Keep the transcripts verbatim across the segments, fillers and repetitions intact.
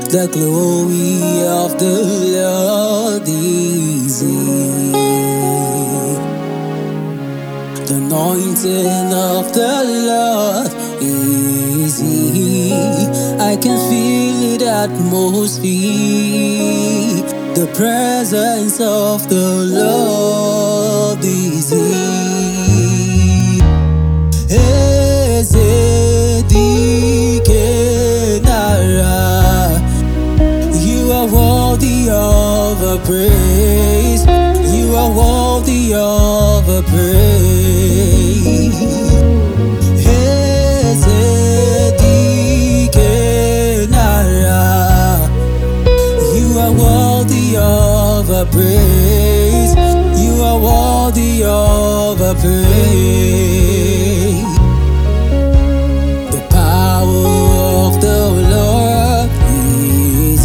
The glory of the Lord is here. The anointing of the Lord is here. I can feel it atmosphere. The presence of the Lord is here. Ezedikenara, you are worthy of a praise. You are worthy of a praise. Ezedikenara, you are worthy of a praise. You are worthy of a praise. The power of the Lord is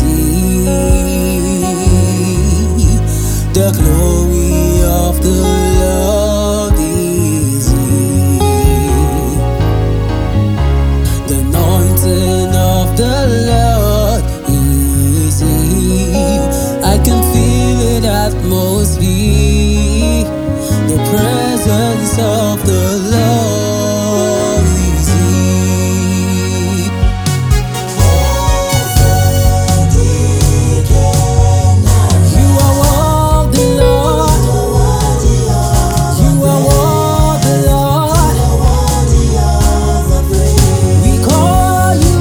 here. The glory of the Lord is here. The anointing of the Lord is here. I can feel it atmosphere. The presence of the Lord is here. You are worthy, Lord. You are worthy, Lord. We call you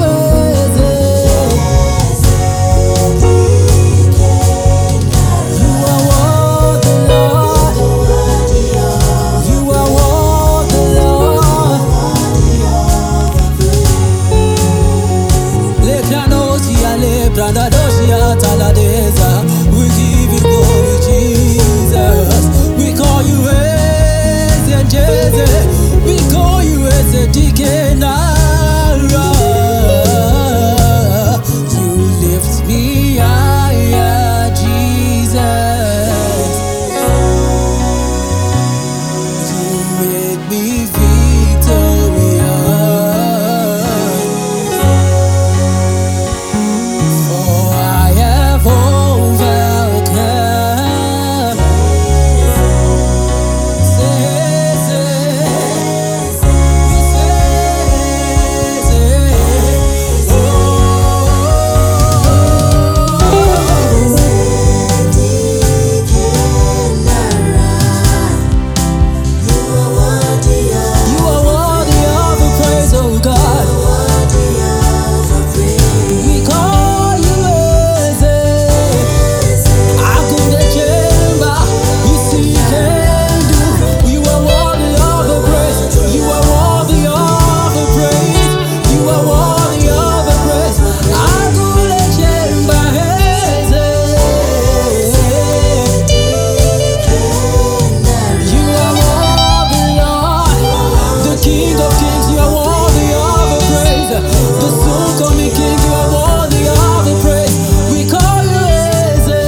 You are worthy, Lord. You are worthy, Lord. Lekranosia, lebranadosia, taladeza. We give you glory, Jesus. We call you Jesus. We call you Ezedikenara. You lift me higher, Jesus. You make me victorious. For I have overcome. Say, say, we say, say, oh. You are worthy of the praise, oh God. We call you Eze. Akunda Chemba, you see can do. You are worthy of the praise. You are worthy of the praise. You are worthy of the praise. Akunda Chemba, Eze. You are worthy, Lord. The King of Kings, you are worthy of the praise. The soon coming King, you are worthy of the praise. We call you Eze.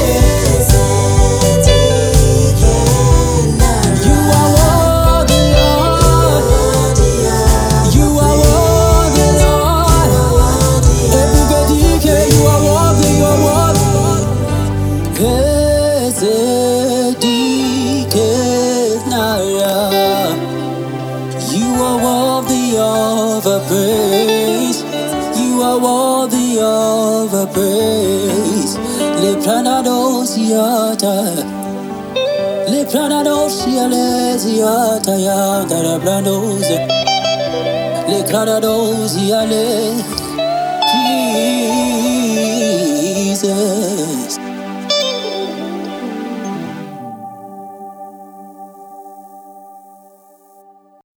You are worthy, Lord. You are worthy, Lord. Everybody, can you are worthy, you are worthy. Ezedikenara, you are worthy of a praise. You are worthy of a praise. Le pranadosiata. Le pranadosia lesiata ya darabranose. Le pranadosia le Jesus.